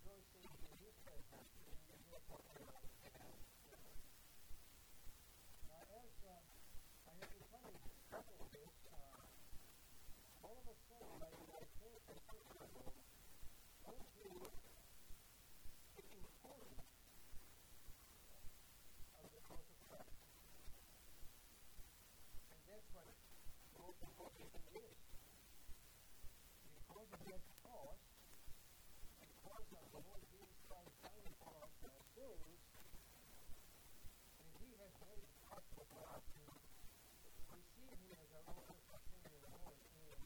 rejoicing in his presence, and we will prepare our path with us. Now, as I have been trying to cover this, all of a sudden, my faith and Christendom went to the importance of the cross of Christ. And that's what the most important thing is. Because of that cross, because of the Lord Jesus Christ dying for our sins, and he has made it possible for us to receive him as our own personal Savior and Lord, and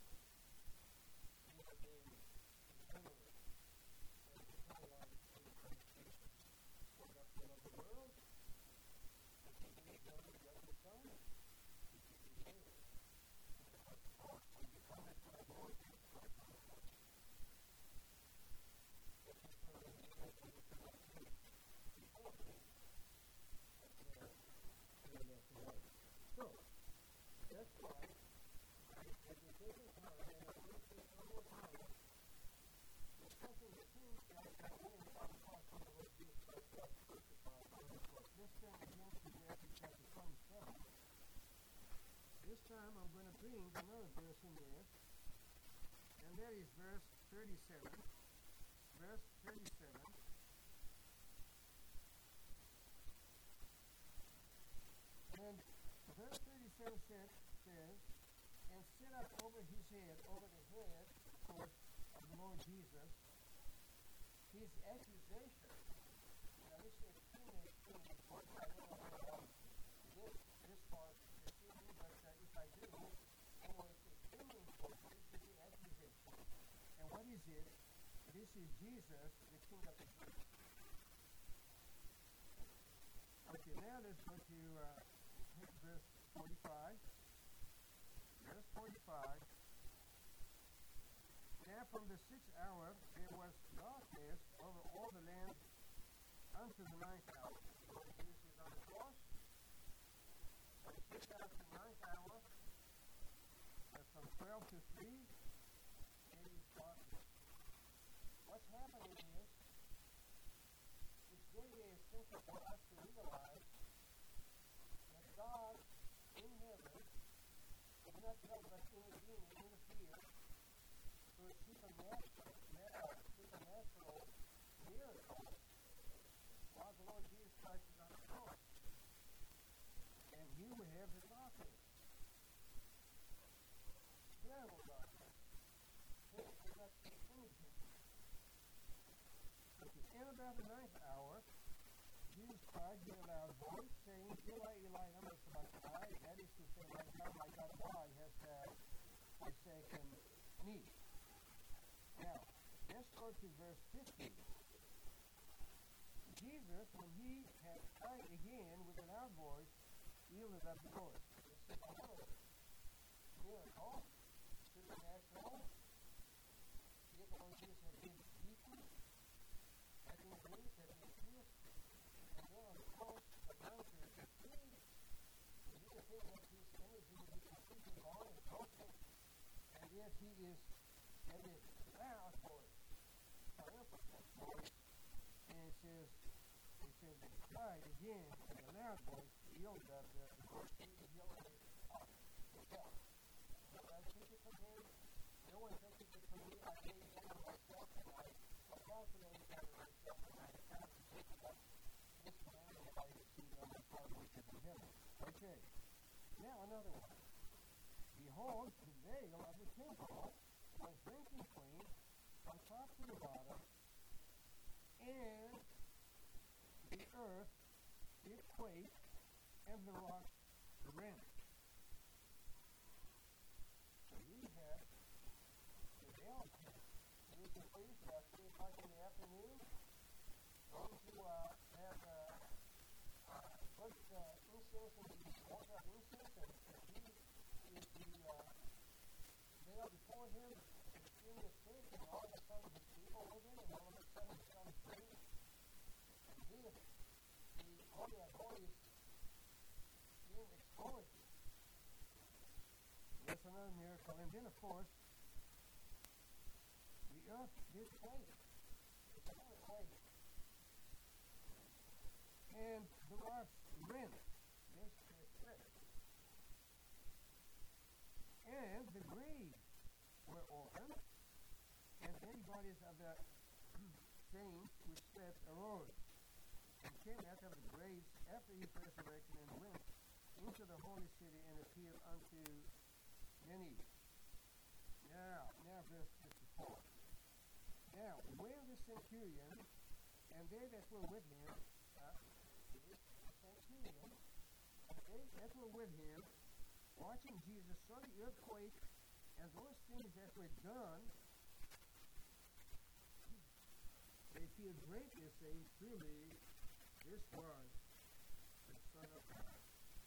we have been eternally and eternal life in Christ Jesus. For God so loved the world, that he gave his only begotten Son, to keep his name. Of course, when you come into our Lord Jesus Christ on the cross, that his purpose is to make you clean before him, and there everlasting life. So, that's why I have been taking time, and I'm going to take one more time, discussing the things that I learned on the cross of the Lord Jesus Christ was crucified on the cross. Let's turn again to Matthew chapter 27. This time I'm going to bring another verse in there, and that is verse 37. Verse 37. And verse 37 says, and set up over his head, over the head, of course, of the Lord Jesus, his accusation. Now this is extremely important. I don't know how this part this evening, but if I do, I know it's extremely important. This is the accusation. And what is it? This is Jesus, the King of the Jews. Okay, now let's go to verse 45. Verse 45. Now from the 6th hour there was darkness over all the land unto the 9th hour. The Lord Jesus is on the cross. From 6th hour to 9th hour, from 12 to 3, it is darkness. What's happening is, it's very essential for us to realize that God in heaven is not help but intervene and interfere through supernatural miracles while the Lord Jesus Christ is on the cross. And here we have the darkness. Terrible darkness. Faith does not see anything. And about the 9th hour, Jesus cried in a loud voice, saying, Eli, Eli, lama sabachthani, that is to say, my God, why hast thou forsaken me? Now, let's go to verse 15. Jesus, when he had cried again with a loud voice, yielded up the ghost. This is another miracle, supernatural. Yet the Lord Jesus had been beaten, had been bruised, had been pierced, and then on the cross, about to receive, you need to think that his energy will be completely gone and broken, and yet he is at a loud voice, triumphant voice, and it says, he cried again in a loud voice, yielded up the ghost. He yielded it up himself. But I take it from him. No one takes it from me. I lay it down myself, and I apply for those that are myself, and I have to take it up this morning that I received on my Father which is in heaven. Okay. Now another one. Behold, the veil of the temple was rent in twain from top to the bottom, and the earth did quake, and the rocks rent. So we have the veil of the temple. You can please, 3 o'clock in the afternoon, those who have put incense into the altar of incense, and he is the veil before him, in the thick, and all of a sudden his people with him, and all of a sudden the sun is free. And here, the Holy of Holies being exposed. That's another miracle. And then, of course, the earth did quake. It's an and the rocks rent. They split. And the graves were opened, and many bodies of the saints which slept arose, and came out of the graves after his resurrection, and went into the holy city, and appeared unto many. Now verse 54. Now, when the centurion and they that were with him, watching Jesus, saw the earthquake and those things that were done, they feared greatly, saying, truly, this was the Son of God.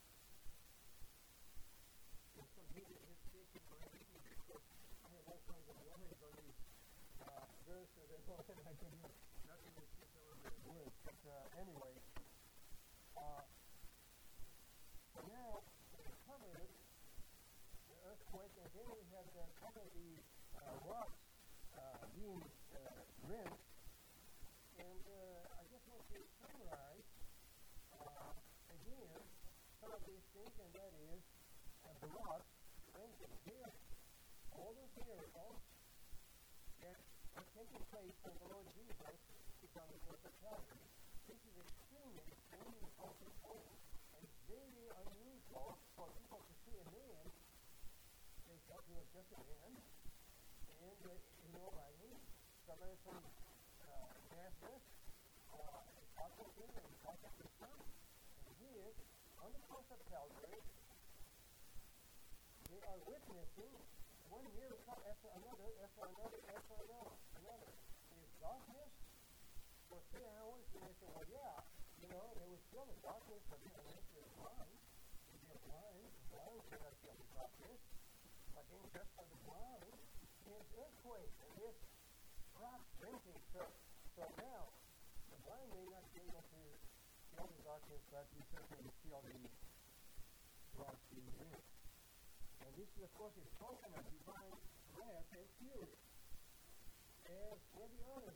And so he is taking my reading because I have all kinds of lines on these verses and all that I can do. Nothing to see some of the words. But anyway, now they covered the earthquake, and then we had covered the rocks being rent. And I just want to summarize again some of these things, and that is the rocks rented. Here, all those miracles that are taking place for the Lord Jesus is on the cross of Calvary. This is extremely important and very unusual for people to see a man. They thought he was just a man, and writing somebody from Nazareth, Apostle King and Apostle the Son, and here on the cross of Calvary, they are witnessing one miracle after another. There's darkness for 3 hours, and they say, well, yeah, there was still a darkness, but the answer is blind. If they're blind cannot feel the darkness. But then just for the blind, there's earthquake, and there's rock renting. So now, the blind may not be able to feel the darkness, but we certainly feel the rocks being rent. And this is, of course, is talking of divine wrath and fury, as every other.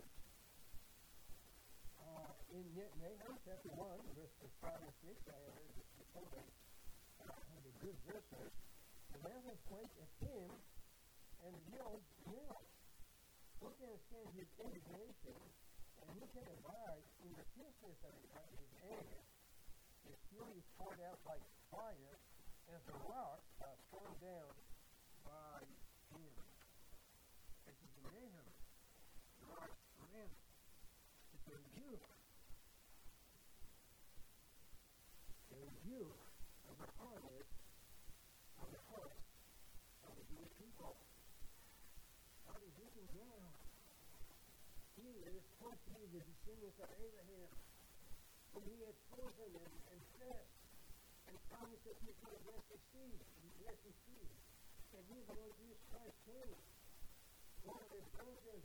In Nahum chapter 1, verses 5 and 6, I have heard the good verses. The mountains quake and him, and the hills melt. Who can understand his indignation, and who can abide in the fierceness of his anger? His fury is poured out like fire, as the rocks are thrown down by him. This is the Nahum. The rocks rent. It's a rebuke. A rebuke of the hardness of the heart of the Jewish people. God is looking down. He is supposed to be the descendants of Abraham, whom he had chosen and blessed, and promised that he would bless his seed, and he, the Lord Jesus Christ, came, one of his children.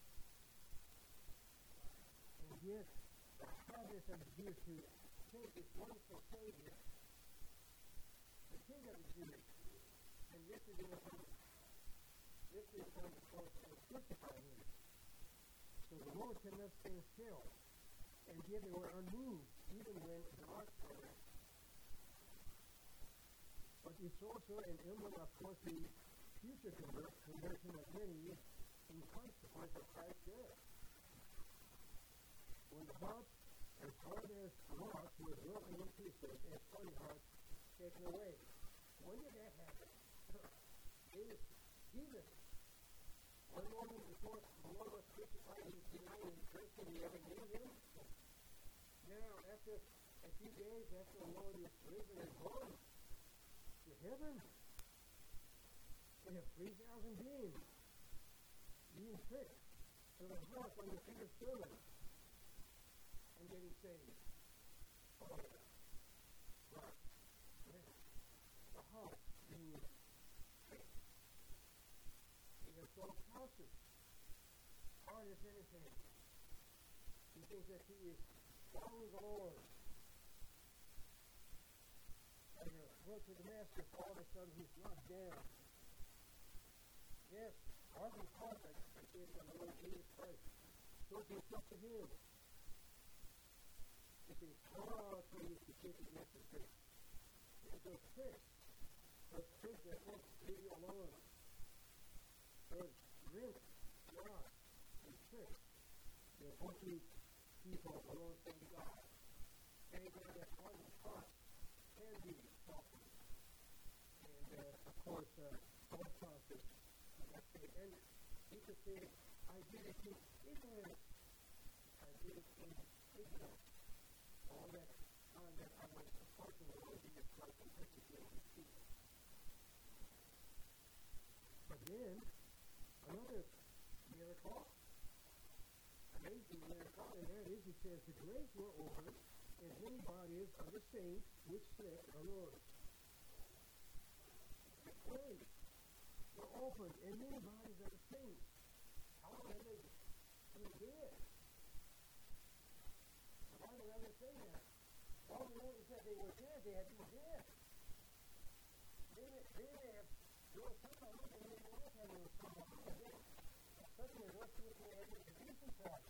And yet, the hardness of the Jews to take this wonderful Savior, the King of the Jews, and lifted him upon the cross and crucified him. So the Lord cannot stand still, and yet they were unmoved, even when the rocks fell. But it's also an emblem, of course, the future conversion of many in consequence of Christ's death. When the heart, as hard as rocks, were broken in pieces, and stony hearts taken away. When did that happen? Jesus. One moment before the Lord was crucified, he came in and did he ever knew him? Now, after a few days after the Lord is risen and gone to heaven, we have 3,000 beings being pricked to the heart on the finger sermon and getting saved. Oh, yeah. Right. Yeah. The heart being pricked. We have sold houses, hard as anything. He thinks that he is following the Lord. And went to Damascus, all of a sudden he's knocked down. Yes, hardly perfect, but it's on the Lord Jesus Christ. Shows himself to him. You see, oh, so you used to kick against the pricks. Those pricks that won't leave you alone. Those rinse, rods, and pricks that won't leave people alone from God. Thank God that all the heart can be softened. And, of course, God prophets. And he could say, I did it in ignorance. I did it in ignorance. All that time that I was approaching the Lord Jesus Christ and persecuting his people. But then, another miracle, amazing miracle, and that is, he says, the graves were opened, and many bodies of the saints which slept arose. The graves were opened, and many bodies of the saints. How are they being dead? Why do I say that? All we know is that they were dead. They had been dead. They may have, there was some of them, and they may not have been some of them. Certainly, those people had been producing Christ.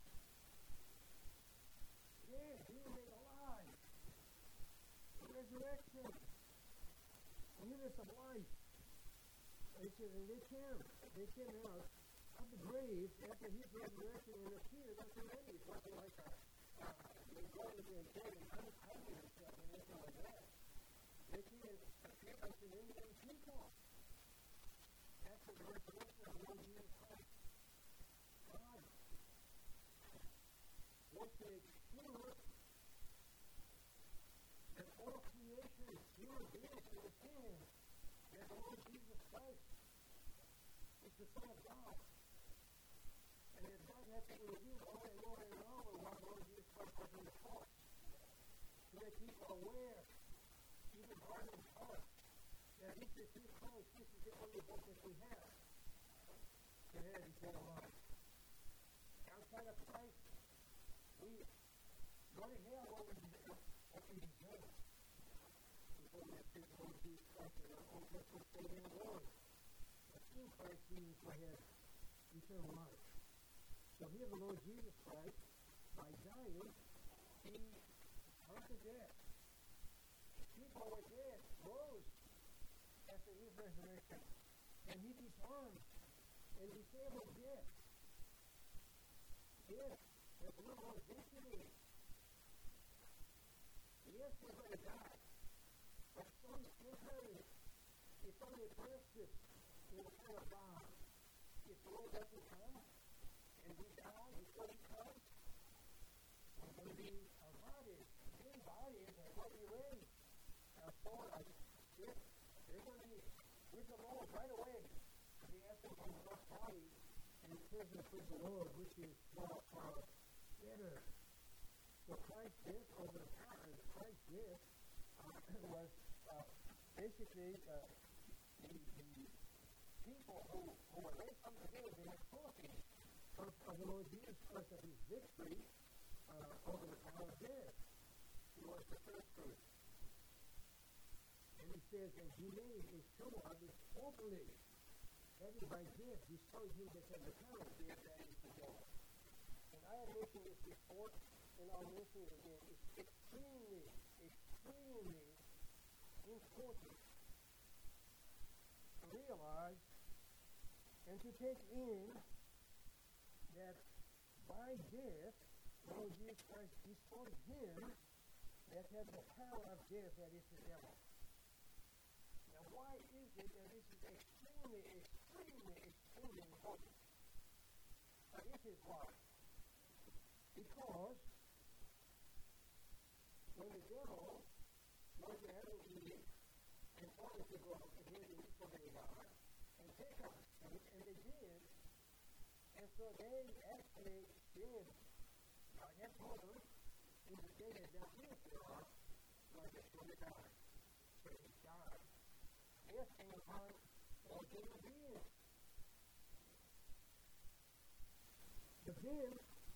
Dead, being made alive. The resurrection. Newness of life. He said, and they came out of the grave after his resurrection and appeared unto many. Something like that. They go to the grave and hiding themselves and anything like that. They came and appeared unto many people. After the resurrection of the Lord Jesus Christ. God was to assure that all creation is human beings to understand that the Lord Jesus Christ is the Son of God. And that God has to reveal all and more and more what the Lord Jesus Christ was in the cross. So that people are aware, even hardened in heart, that this is his Christ, this is the only hope that we have. To have eternal life. Outside of Christ, we go to hell what we deserve. Before we have to go to Jesus Christ in our own personal state and glory. But in Christ Jesus we have eternal life. So here the Lord Jesus Christ, by dying, he conquered death. People were dead, rose after his resurrection. And he disarmed and disabled death. Death has no more destiny. Yes, we're going to die. But some temporary, it's only a precious in the kind of God. If the Lord doesn't come, and we die before he comes, we're going to be, our bodies, any bodies are going to be ready. Our soul, our spirit, they're going to be with the Lord right away. The essence of our body and presence with the Lord, which is far, far better. So Christ's death over the time, Christ's death was basically the people who were raised from the dead, they had copies of the Lord Jesus Christ, of his victory over the power of death. He was the first fruit. And he says, and he made a show of it openly, having by death destroyed him that had the power of death, that is the devil. And I have mentioned this before, and I'll mention it again. It's extremely, extremely important to realize and to take in that by death, the Lord Jesus Christ destroyed him that had the power of death, that is the devil. Now, why is it that this is extremely, extremely, extremely important? This is why. Because when the devil went to Adam and Eve and wanted to go out and hear the evil of God and take up fruit, and they did, and so they actually did. God had told them in the day that thou livest thereof, was that you would die. So he died. Death came upon all human beings. But then,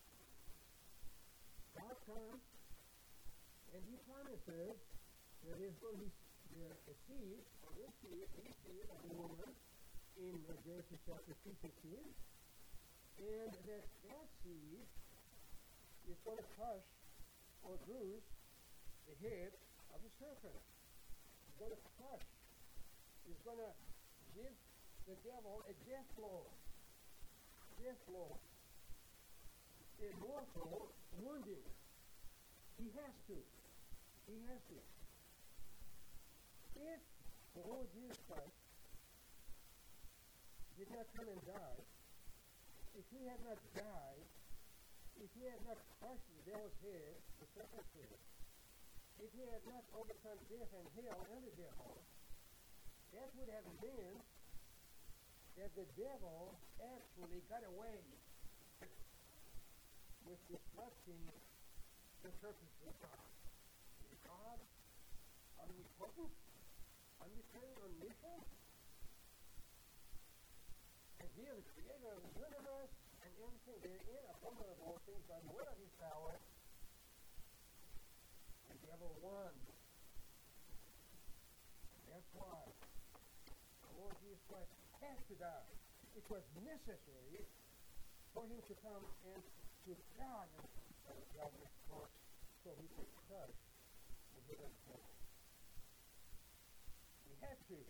God comes and he promises that there's going to be a seed, or this seed, the seed of the woman, in Genesis chapter 2:15, and that seed is going to crush or bruise the head of the serpent. He's going to crush. He's going to give the devil a death blow. Death blow. A mortal wounding. He has to. He has to. If the Lord Jesus Christ did not come and die, if he had not died, if he had not crushed the devil's head, the serpent's head, if he had not overcome death and hell and the devil, that would have meant that the devil actually got away with disrupting the purpose of God. Is God omnipotent, omnipresent, omniscient? And he is the creator of the universe and everything therein, abominable things by the word of his power. The devil won. That's why the Lord Jesus Christ had to die. It was necessary for him to come and to die on Calvary's cross so he could crush the head of the devil. He had to.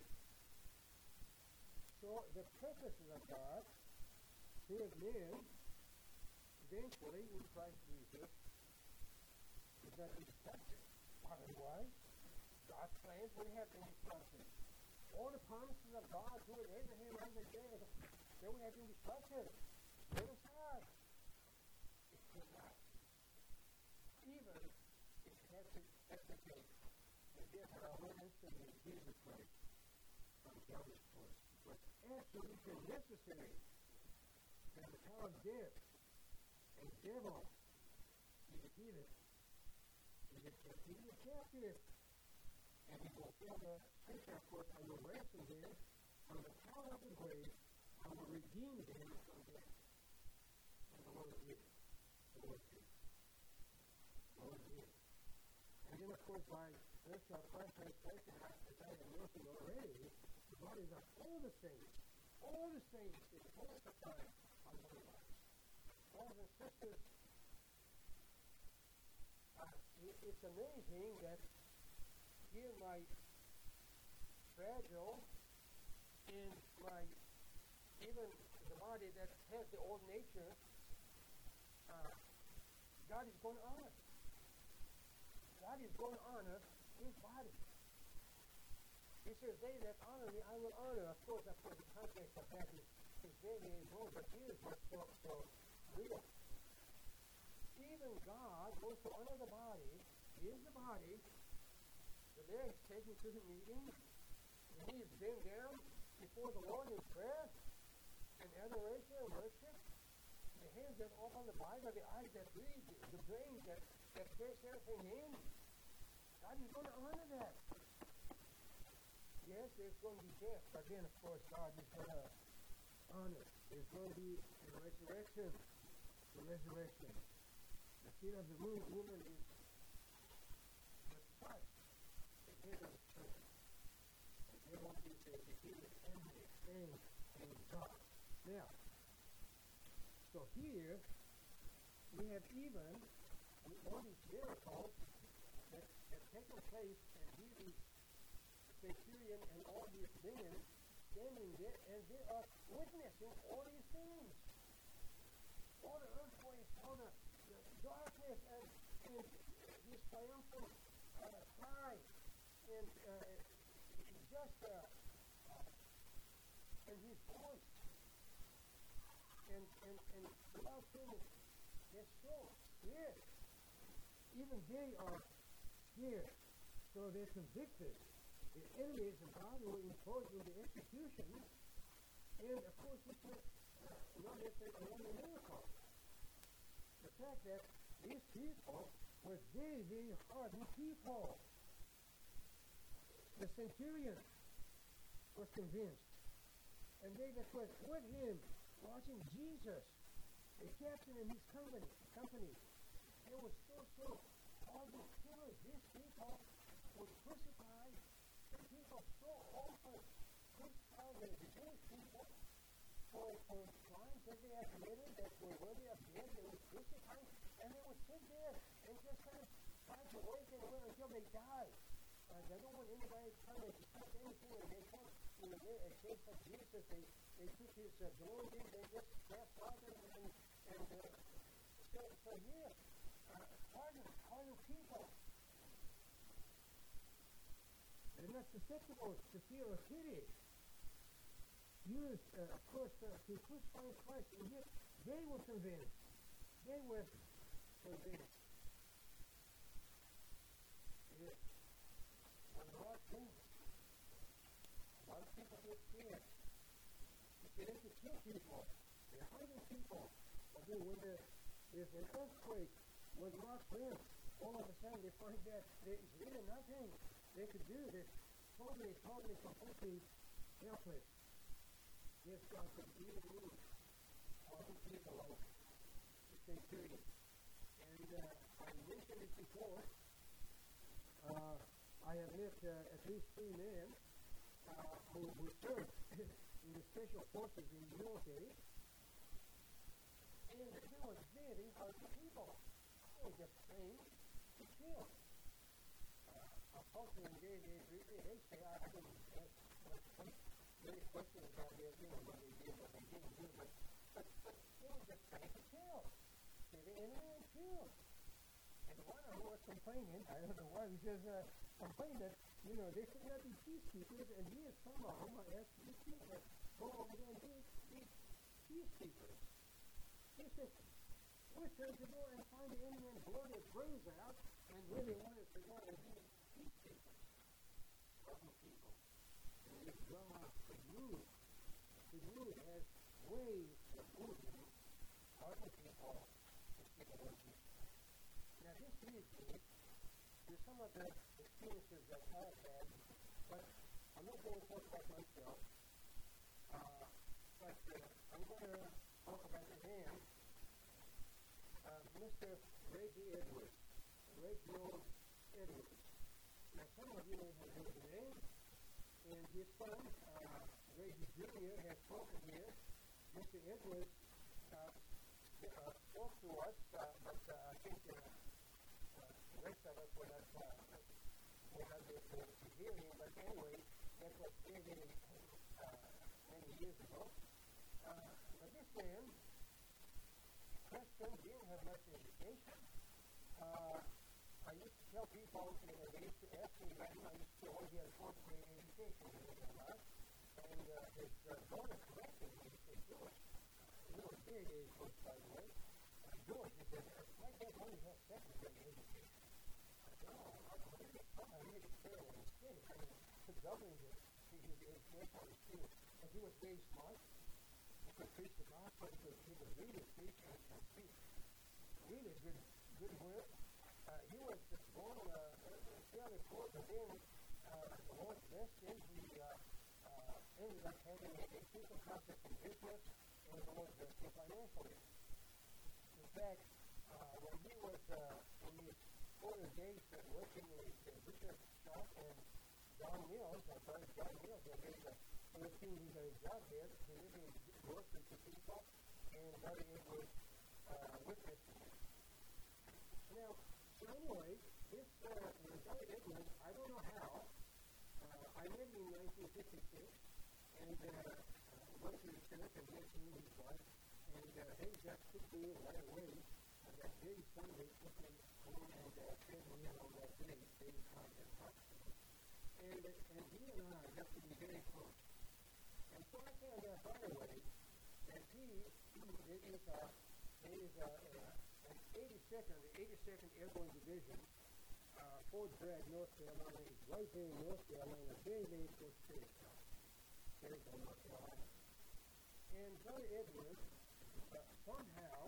So the purposes of God to have men eventually in Christ Jesus is not destructive. Otherwise, God's plans would have been destructive. All the promises of God to Abraham, Isaac, Jacob, they would have been destructive. Set aside. It could not. Even if it had to explicate the death of our Lord and Savior Jesus Christ on Calvary's cross. It was absolutely necessary that the power of death and devil be defeated. He is completely captive. And we will fill the scripture, of course, I will ransom them from the power of the grave. I will redeem them from death. And the Lord did. The Lord did. The Lord did. And then, of course, by virtue of Christ's translation, as I have mentioned already, the bodies of all the saints in the fullness of time are living bodies. Brothers and sisters, it's amazing that here my fragile and my even the body that has the old nature, God is going to honor. God is going to honor his body. He says, they that honor me, I will honor. Of course, the context of that is very wrong, but here is what's so real. Even God wants to honor the body. Here's the body. The legs taken to the meeting. The knees bent down before the Lord in prayer and adoration and worship. The hands that open the Bible, the eyes that read, the brain that takes everything in. God is going to honor that. Yes, there's going to be death, but then, of course, God is going to honor. There's going to be the resurrection. The resurrection. The seed of the woman is the Christ. The head of the church. The devil is the defeated enemy, and God. Now, so here we have even all these miracles that have taken place, and here is centurion and all these men standing there, and they are witnessing all these things. All the earthquakes, all the darkness, and this triumphant cry, and just and his voice, and without saying, they're so scared. Even they are scared, so they're convicted. The enemies of God were imposed with the execution, and of course, this was not necessarily another miracle. The fact that these people were very, very hardened people. The centurion was convinced, and they that were with him, watching Jesus, the captain and his company, they were so hardened killers. These people would crucify the people so awful, crucify the Jewish people for crimes that they had committed that were worthy of death. They would crucify, and they would sit there and just kind of tried to wage them until they died. They don't want anybody trying to touch anything, and they can't, as case of Jesus, they took his glory, they just cast out and so yeah, hardened people. They're not susceptible to fear or pity. Used, of course, to crucify Christ, and yet they were convinced. They were convinced. Yeah. A lot of things. A lot of people get scared. They get to kill people. They're hurting people. Again, when there's an earthquake, when Mark wins, all of a sudden they find that there's really nothing they could do. They're totally, completely helpless. Yes, God could even move all the people like the same period. And I mentioned it before. I have met at least 3 men who served in the special forces in the military. And they were very hurting people. They were just trained to kill. Unfortunately, they say I couldn't very questions about their what they did, what they didn't do, but they were just trying to kill. They didn't even kill. And one of them was complaining, I don't know why, he says, complaining that, they should not be peacekeepers, and he is some of them are asked to be peacekeepers. Go over there and be peacekeepers. He says, we're trying to go and find the enemy and blow their brains out, and really want us to go and be peacekeepers. Other people. And if God could move has ways of moving other people to keep away from it. Now this leads me to some of the experiences that I've had, but I'm not going to talk about myself, but I'm going to talk about the man, Mr. Reggie Edwards. Reggie Edwards. Now some of you may have heard the name, and his son, Reggie Jr., has spoken here. Mr. Edwards spoke to us, but I think the rest of us were not able to hear him. But anyway, that was very many years ago. But this man, Preston, didn't have much education. I used to tell people, they used to ask me about him. I used to say, he had a 4th grade education, believe it or not. And his daughter corrected me. He said, George, you were very close, by the way. George, he said, my dad only has 2nd grade education. I said, I made it fair when he said it. I mean, to govern his education on his students. And he was very smart. He could preach the gospel. He could really preach and speak. Really good word. He was born fairly poor, but then the Lord blessed him. He ended up having a simple concept in business, and the Lord blessed him financially. In fact, when he was in his older days working in a butcher shop, and John Mills, my brother John Mills, had made a 13-year job there, delivering groceries to people, and Brother Edwards witnessed him. Now, so anyway, this Brother Edwards, I don't know how, I met him in 1956, and went to the church and met him and his wife, and they just took me in right away. That very Sunday, took me home and fed me in on that day. They would come and talk to me. And he and I got to be very close. And so I found out right away that he is an 82nd, the 82nd Airborne Division, Fort Bragg, North Carolina, is right there in North Carolina, very, very close to Fayetteville, North Carolina. And Brother Edwards somehow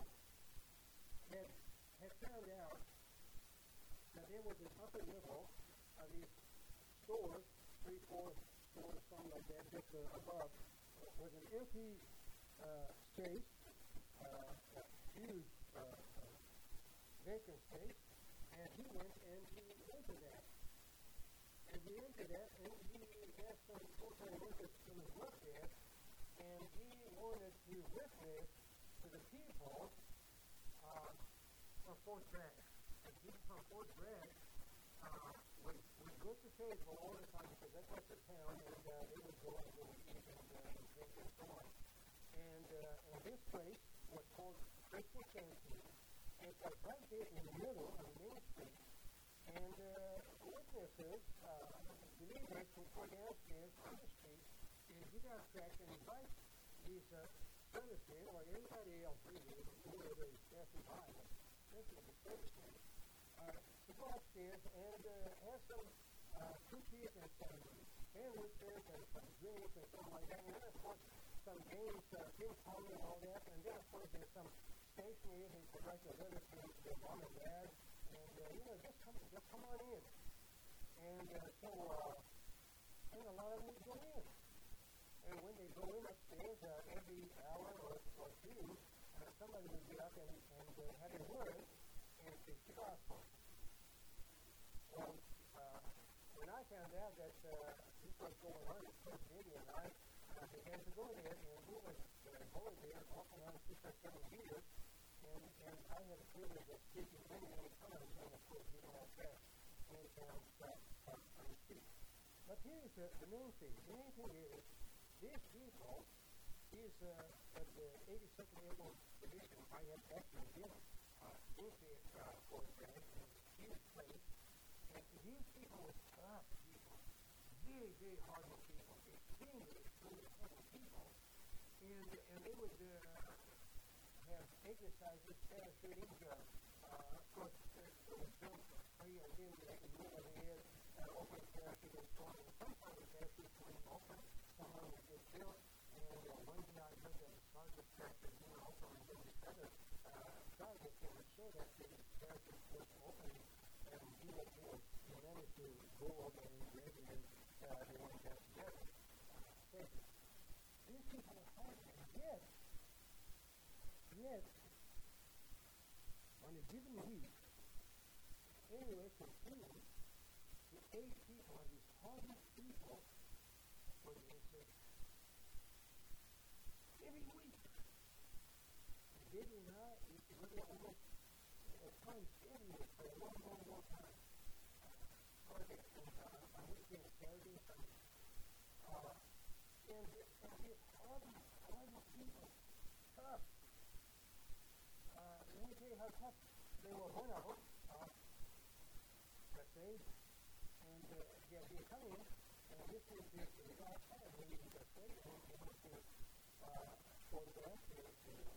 had found out that there was an upper level of these stores, 3-4 stores, something like that, just above, was an empty space, huge vacant space, and he went and he entered that. And he entered that, and he asked some full-time workers to work there, and he wanted to witness to the people of Fort Bragg. And people from Fort Bragg would go to Fayetteville all the time because that was the town, and they would go and eat and drink and so on. And this place was called Faithful Canteen. It's right there in the middle of the main street. And witnesses, believers who go downstairs on the street and get out track and invite these servicemen or anybody else really whoever is passing by, especially the servicemen, to go upstairs and have some cookies and some sandwiches and some drinks and something like that. And then, of course, some games, ping pong and all that. And then, of course, there's some stationery they could write the letters to their mom and dad. And, just come on in. And and a lot of them would go in. And when they go in upstairs, every hour or two, somebody would get up and have a word and preach the gospel. Well, when I found out that this was going on, Chris Vinny and I began to go there, and we were going there off and on 6 or 7 years, and I had the privilege of speaking many, many times, and of course, getting out there and on the street. But here's the main thing. The main thing is, this vehicle is at the 82nd Airborne Division. I have actually been into Fort Bragg, and it's a huge place. And these people were tough people, very, very hardened people, extremely hardened people. And they would have exercises, parachuting, of course, there was jump free, and then they could move ahead, open parachute and so on. And sometimes the parachute would open, someone would get killed, and one day I heard that the sergeant parachute being open, and then this other sergeant came and showed that the parachute was open, and he managed to go over and grab him, and they went down together. These people are hard, and yet, on a given week, anywhere from 2 to 8 people are these hardened people for the insect. Every week. Baby and I, we were almost at times everywhere for a long, long, long time. Okay, and on weekend, Saturday, Sunday. And it's hardened people. Tough. Let me tell you how tough they were. One of them, let's say, and they're coming, and this is the guy who is the state, and he wants to photograph his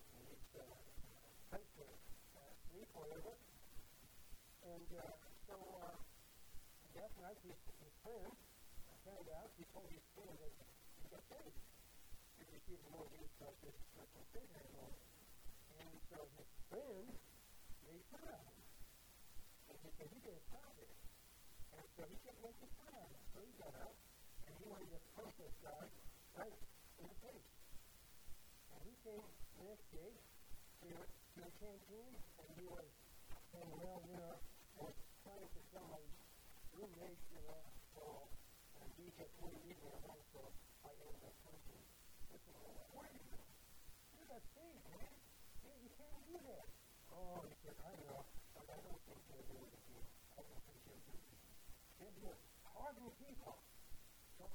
place to sleep, whatever. And so that night, his friend found out, he told his friend that he got saved. He received more of these this Savior anymore. And so his friend made fun of him. And he said, you better stop it. And so he kept making fun of him. So he got up, and he wanted to punch this guy right in the face. And he came the next day to the canteen, and he was saying, well, I was trying to tell my roommates, and these are 40 years ago, so I ended up punching. I said, what are you doing? You got saved, man. You can't do that. Oh, he said, I know, but I don't think they'll do it again. I don't think they'll do it again. They're hardened people. So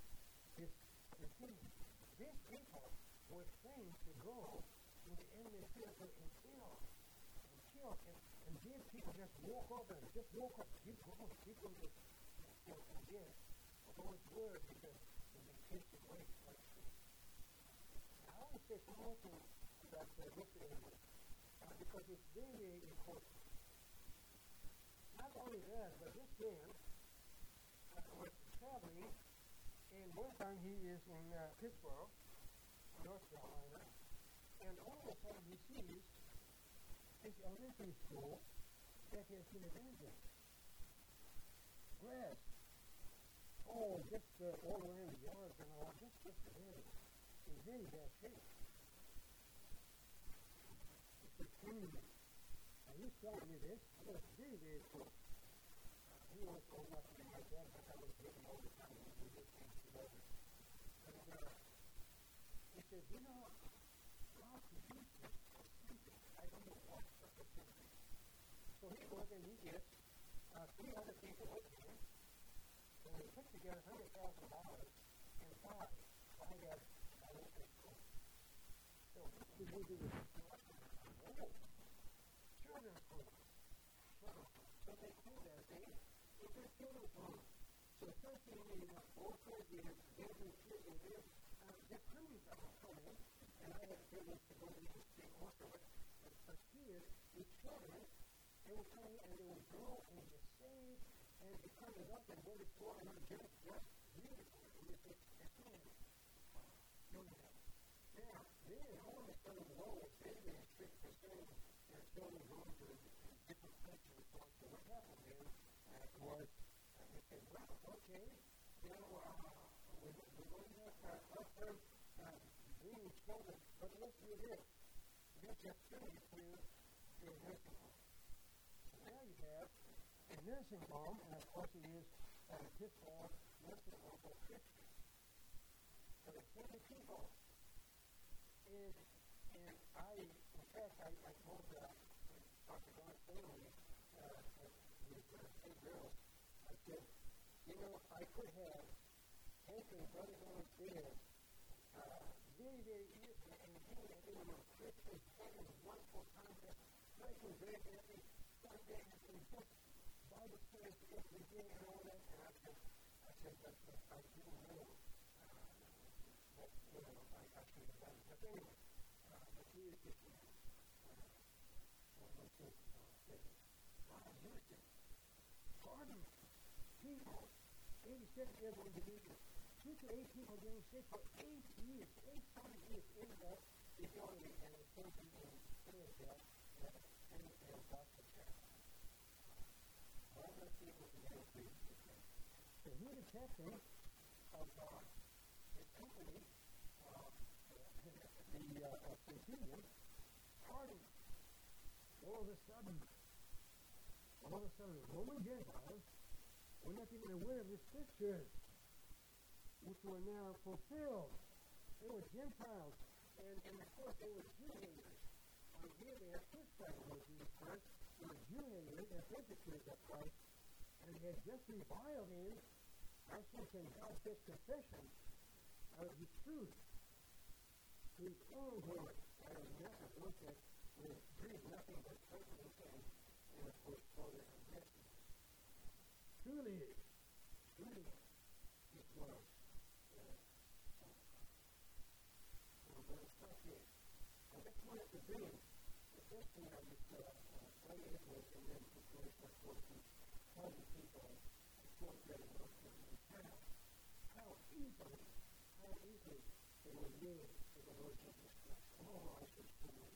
these people were trained to go to the enemy theater and kill. And these people just walk over and keep going, just kill again. Although it's worse because they take the weight like this. I want to say some more things about this area, because it's very, very important. Not only that, but this man was traveling, and one time he is in Pittsburgh, North Carolina, and all of a sudden he sees this elementary school that has been abandoned. Grass. Oh, just all around the yards and all, just abandoned. In very bad shape. And he's telling me this. It was very, very cool. He was old enough to be my dad, but I was getting all the time when we did things together. And he said, God produced this for something. I don't know what, but for something. So he work, and he gets 3 other people with him, and they put together $100,000 in five. I got so we do this. Children's food. So they do that. It's a children's food. So the first thing they do, all 4 years, they're doing kids in there. They're coming from home, and I had the privilege to go to the state also. But here, the children, they will come and they will grow and get saved and become up and go to school and just beautiful. And it's experience. Now, then all of a sudden, the Lord was saving and strict concerning their children going to different places. So what happened then was, they said, well, okay, we're going to have our first bringing children, but let's do this. Let's just finish with your nursing home. So now you have a nursing home, and of course it is a pitfall nursing home for Christians. So there's 20 people. And in fact, I told Dr. Don Stanley, with 8 girls, I said, I could have taken Brother Don's bed very, very easily and given it in a Christian setting, wonderful concept, breaking bread every Sunday, and just Bible studies every day and all that. And I said, but I didn't know that, I should have done it. But anyway, but here's the thing. God used it. Pardon people. 87 years individuals. 2 to 8 people getting sick for 8 years. 8 solid years in that facility, and the same people in death and Dr. Jack. All those people together, please. So here the captain of his company, the Centurion, pardoned. All of a sudden, Roman Gentiles were not even aware of the scriptures, which were now fulfilled. They were Gentiles, and of course they were Jew haters. Here they are criticizing Jesus Christ. They were Jew haters and persecutors of Christ, and they had just reviled him. Actually, can God get confession out of his truth to his own word, out of nothing, one that will breathe nothing but confidence and of course, for their confession. Truly, it was. Now, that's one of the things. The first thing I just study it was, and then, of course, to tell the people, of course, that it was how easily they were made to the Lord Jesus Christ. Oh, I should say it.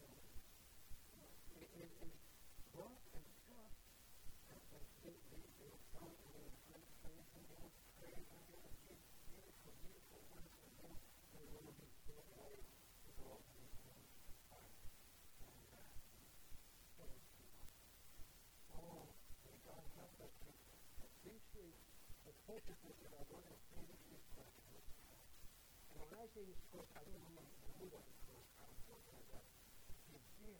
It brought and trust that they would come and they would praise and they would pray and they would give beautiful words, and then they would be ready to go and fight and save people. Oh, may God help us to appreciate the purposes of our Lord and Savior Jesus Christ. And when I say this course, I don't mean the middle of the course. I'm talking about He's there.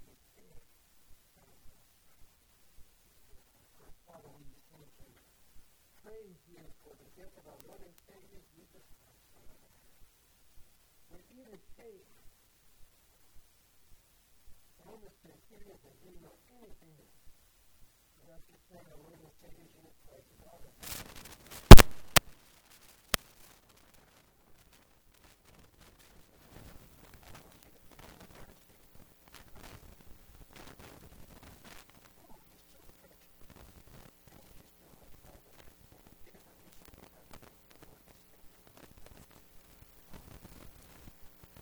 Father, we thank you. Praise you for the gift of our Lord and Savior Jesus Christ. We even take moments to experience that we know anything about the Son of our Lord and Savior Jesus Christ.